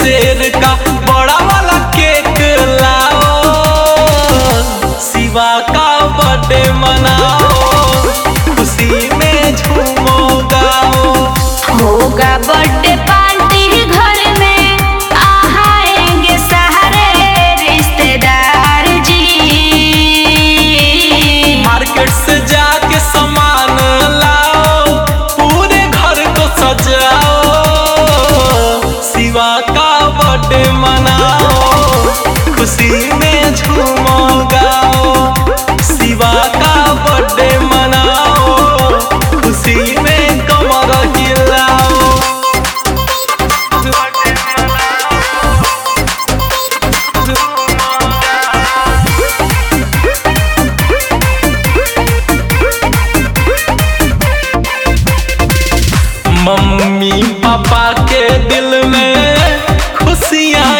शेर का बड़ा वाला केक लाओ, शिवा का बर्थडे मनाओ, खुशी में झूमो गाओ। होगा बर्थडे पार्टी घर में, आएंगे सारे रिश्तेदार जी। मार्केट से जाके सामान लाओ, पूरे घर को सजाओ, शिवा का बर्थडे मनाओ, खुशी में झूमो गाओ। शिवा का बर्थडे मनाओ, खुशी में कमर हिलाओ। मम्मी पापा के दिल में खुशियाँ